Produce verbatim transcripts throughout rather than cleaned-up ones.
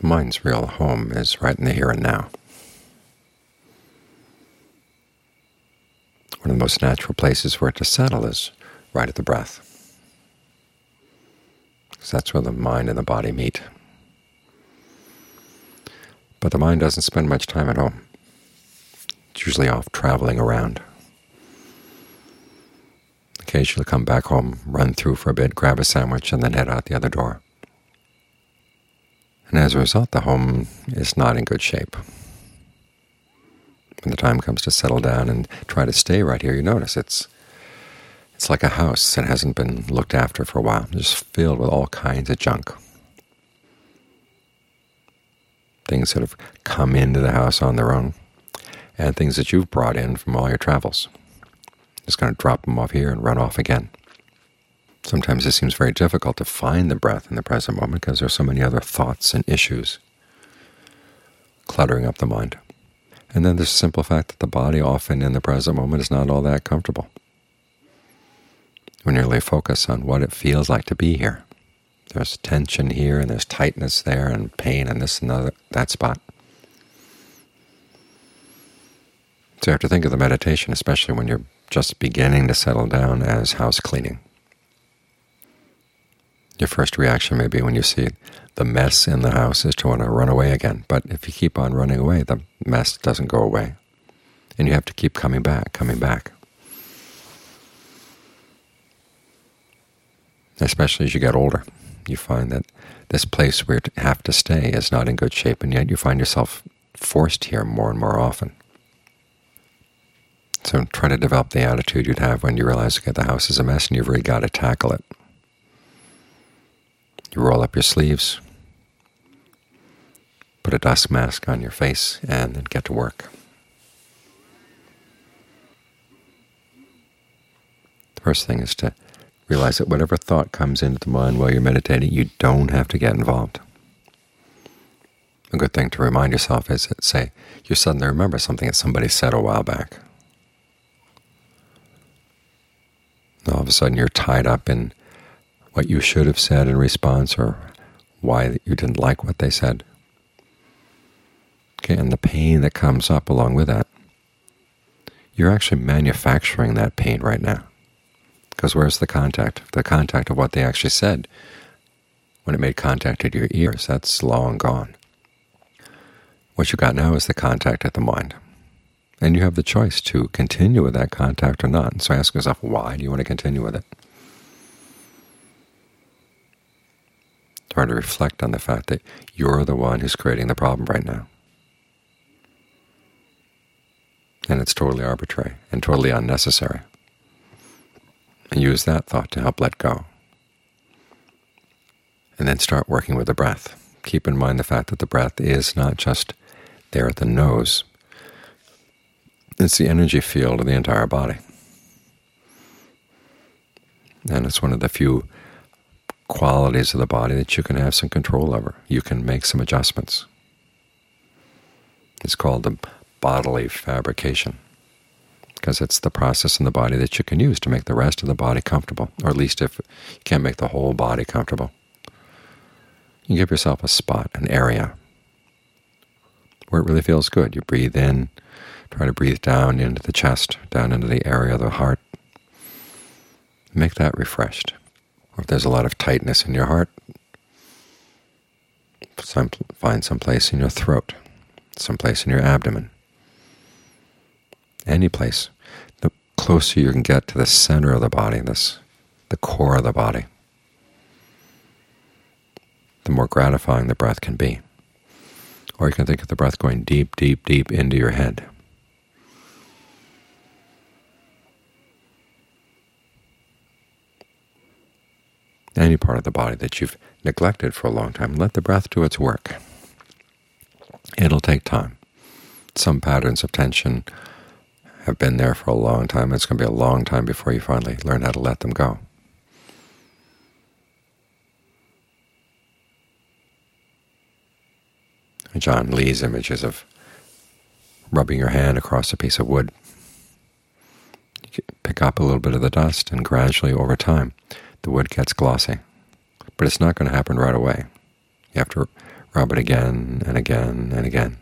The mind's real home is right in the here and now. One of the most natural places for it to settle is right at the breath, because that's where the mind and the body meet. But the mind doesn't spend much time at home. It's usually off traveling around. Occasionally come back home, run through for a bit, grab a sandwich, and then head out the other door. And as a result, the home is not in good shape. When the time comes to settle down and try to stay right here, you notice it's it's like a house that hasn't been looked after for a while, just filled with all kinds of junk. Things that have come into the house on their own, and things that you've brought in from all your travels. Just kind of drop them off here and run off again. Sometimes it seems very difficult to find the breath in the present moment because there are so many other thoughts and issues cluttering up the mind. And then there's the simple fact that the body often in the present moment is not all that comfortable. When you really focus on what it feels like to be here, there's tension here, and there's tightness there, and pain in this and other, that spot. So you have to think of the meditation, especially when you're just beginning to settle down, as house cleaning. Your first reaction may be when you see the mess in the house is to want to run away again. But if you keep on running away, the mess doesn't go away. And you have to keep coming back, coming back. Especially as you get older, you find that this place where you have to stay is not in good shape, and yet you find yourself forced here more and more often. So try to develop the attitude you'd have when you realize that the house is a mess and you've really got to tackle it. You roll up your sleeves, put a dust mask on your face, and then get to work. The first thing is to realize that whatever thought comes into the mind while you're meditating, you don't have to get involved. A good thing to remind yourself is that, say, you suddenly remember something that somebody said a while back. All of a sudden you're tied up in what you should have said in response, or why you didn't like what they said. Okay, and the pain that comes up along with that, you're actually manufacturing that pain right now. Because where's the contact? The contact of what they actually said when it made contact at your ears, that's long gone. What you got now is the contact at the mind. And you have the choice to continue with that contact or not. And so ask yourself, why do you want to continue with it? Try to reflect on the fact that you're the one who's creating the problem right now. And it's totally arbitrary and totally unnecessary. And use that thought to help let go. And then start working with the breath. Keep in mind the fact that the breath is not just there at the nose. It's the energy field of the entire body. And it's one of the few qualities of the body that you can have some control over. You can make some adjustments. It's called the bodily fabrication, because it's the process in the body that you can use to make the rest of the body comfortable, or at least if you can't make the whole body comfortable. You give yourself a spot, an area, where it really feels good. You breathe in, try to breathe down into the chest, down into the area of the heart. Make that refreshed. Or if there's a lot of tightness in your heart, some, find some place in your throat, some place in your abdomen. Any place. The closer you can get to the center of the body, this, the core of the body, the more gratifying the breath can be. Or you can think of the breath going deep, deep, deep into your head. Any part of the body that you've neglected for a long time, let the breath do its work. It'll take time. Some patterns of tension have been there for a long time. It's going to be a long time before you finally learn how to let them go. John Lee's images of rubbing your hand across a piece of wood. You can pick up a little bit of the dust, and gradually over time the wood gets glossy. But it's not going to happen right away. You have to Rub it again and again and again.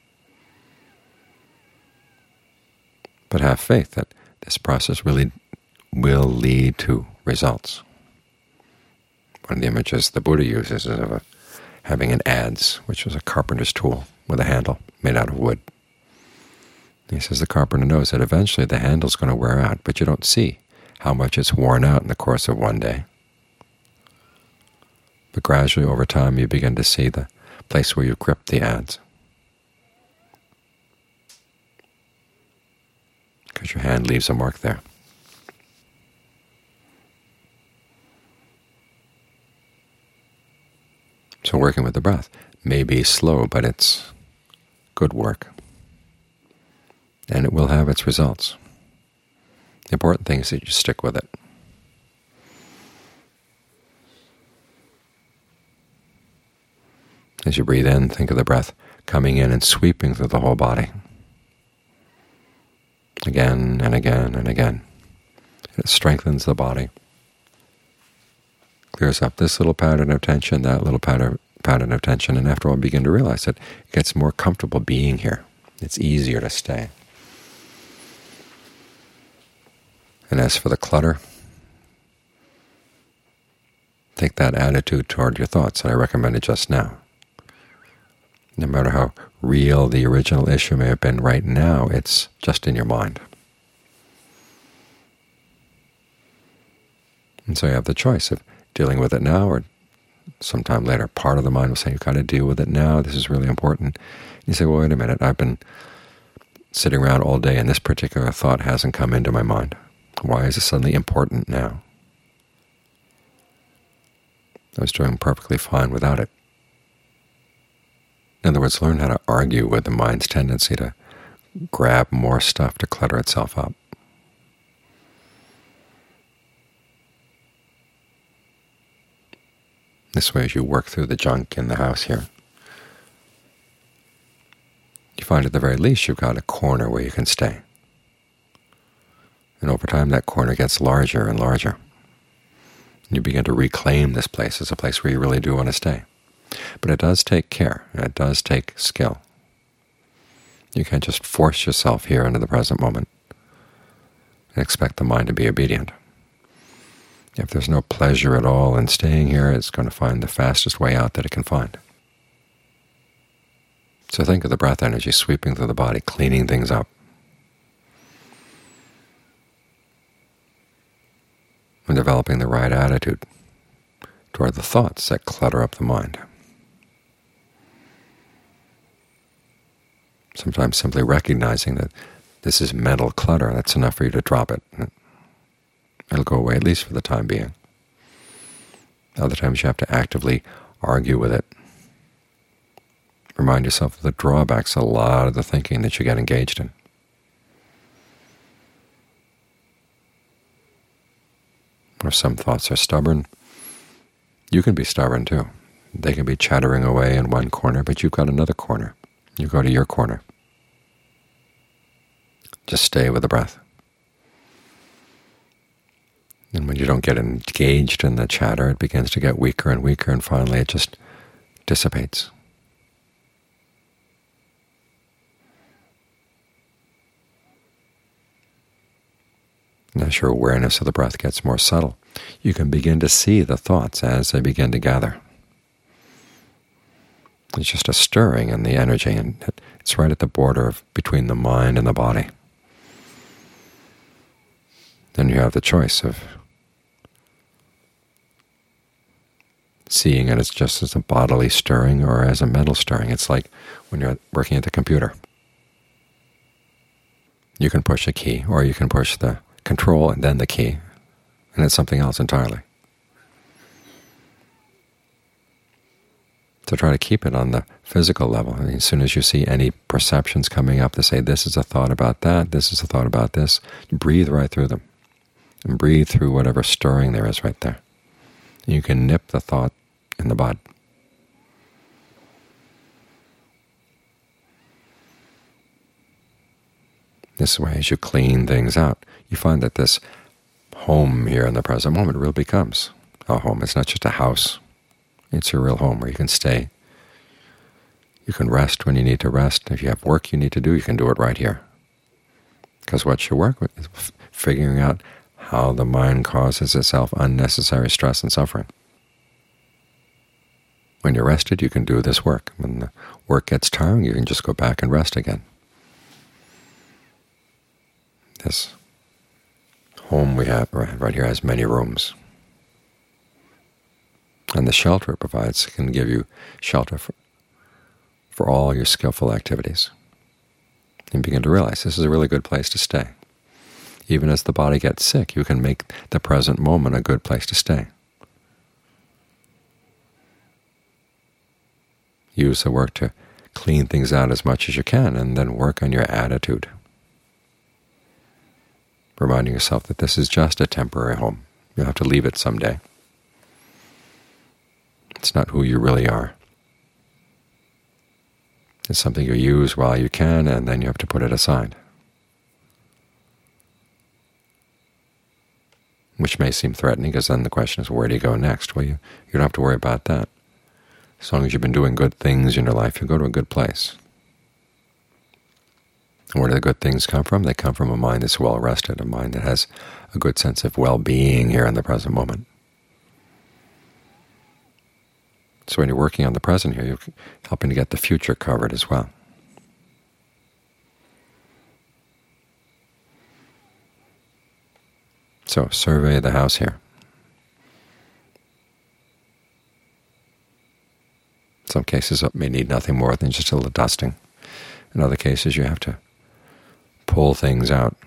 But have faith that this process really will lead to results. One of the images the Buddha uses is of a, having an adze, which was a carpenter's tool with a handle made out of wood. He says the carpenter knows that eventually the handle's going to wear out, but you don't see how much it's worn out in the course of one day. But gradually over time you begin to see the place where you grip the adze, because your hand leaves a mark there. So working with the breath may be slow, but it's good work, and it will have its results. The important thing is that you stick with it. As you breathe in, think of the breath coming in and sweeping through the whole body, again and again and again. It strengthens the body, clears up this little pattern of tension, that little pattern pattern of tension, and after all, begin to realize that it gets more comfortable being here. It's easier to stay. And as for the clutter, take that attitude toward your thoughts that I recommended just now. No matter how real the original issue may have been, right now it's just in your mind. And so you have the choice of dealing with it now or sometime later. Part of the mind will say, you've got to deal with it now, this is really important. You say, well, wait a minute, I've been sitting around all day and this particular thought hasn't come into my mind. Why is it suddenly important now? I was doing perfectly fine without it. In other words, learn how to argue with the mind's tendency to grab more stuff to clutter itself up. This way, as you work through the junk in the house here, you find at the very least you've got a corner where you can stay. And over time that corner gets larger and larger. And you begin to reclaim this place as a place where you really do want to stay. But it does take care, and it does take skill. You can't just force yourself here into the present moment and expect the mind to be obedient. If there's no pleasure at all in staying here, it's going to find the fastest way out that it can find. So think of the breath energy sweeping through the body, cleaning things up. And developing the right attitude toward the thoughts that clutter up the mind. Sometimes simply recognizing that this is mental clutter, that's enough for you to drop it. It'll go away, at least for the time being. Other times you have to actively argue with it. Remind yourself of the drawbacks of a lot of the thinking that you get engaged in. Or some thoughts are stubborn. You can be stubborn too. They can be chattering away in one corner, but you've got another corner. You go to your corner. Just stay with the breath. And when you don't get engaged in the chatter, it begins to get weaker and weaker, and finally it just dissipates. And as your awareness of the breath gets more subtle, you can begin to see the thoughts as they begin to gather. It's just a stirring in the energy, and it's right at the border of between the mind and the body. Then you have the choice of seeing it as just as a bodily stirring or as a mental stirring. It's like when you're working at the computer. You can push a key, or you can push the control and then the key, and it's something else entirely. To try to keep it on the physical level. I mean, as soon as you see any perceptions coming up to say, this is a thought about that, this is a thought about this, you breathe right through them. And breathe through whatever stirring there is right there. You can nip the thought in the bud. This way, as you clean things out, you find that this home here in the present moment really becomes a home. It's not just a house. It's your real home where you can stay You can rest when you need to rest. If you have work you need to do, you can do it right here. Because what's your work? Is figuring out how the mind causes itself unnecessary stress and suffering. When you're rested, you can do this work. When the work gets tiring, you can just go back and rest again. This home we have right here has many rooms. And the shelter it provides can give you shelter for, for all your skillful activities. You begin to realize this is a really good place to stay. Even as the body gets sick, you can make the present moment a good place to stay. Use the work to clean things out as much as you can, and then work on your attitude, reminding yourself that this is just a temporary home. You'll have to leave it someday. It's not who you really are. It's something you use while you can, and then you have to put it aside, which may seem threatening, because then the question is, where do you go next? Well, you, you don't have to worry about that. As long as you've been doing good things in your life, you go to a good place. And where do the good things come from? They come from a mind that's well-rested, a mind that has a good sense of well-being here in the present moment. So when you're working on the present here, you're helping to get the future covered as well. So survey the house here. Some cases it may need nothing more than just a little dusting. In other cases you have to pull things out.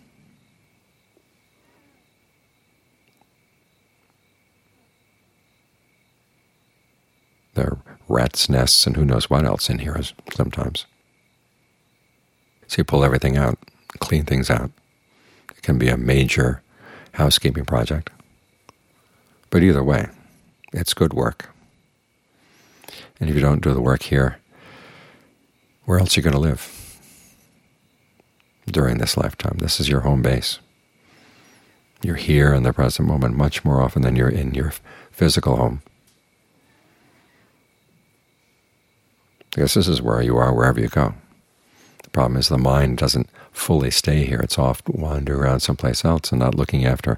There are rats' nests and who knows what else in here sometimes. So you pull everything out, clean things out. It can be a major housekeeping project. But either way, it's good work. And if you don't do the work here, where else are you going to live during this lifetime? This is your home base. You're here in the present moment much more often than you're in your physical home. Because this is where you are wherever you go. The problem is the mind doesn't fully stay here. It's off wandering around someplace else and not looking after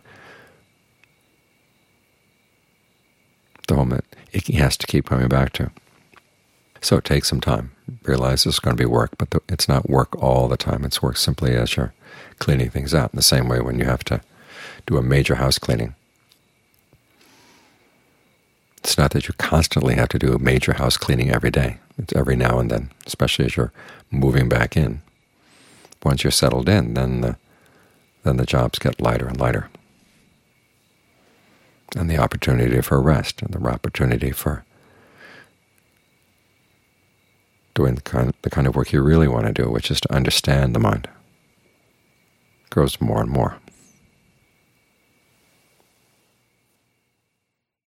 the home that it has to keep coming back to. So it takes some time. Realize it's going to be work, but the, it's not work all the time. It's work simply as you're cleaning things out. In the same way when you have to do a major house cleaning. It's not that you constantly have to do a major house cleaning every day. It's every now and then, especially as you're moving back in. Once you're settled in, then the, then the jobs get lighter and lighter. And the opportunity for rest and the opportunity for doing the kind, the kind of work you really want to do, which is to understand the mind, grows more and more.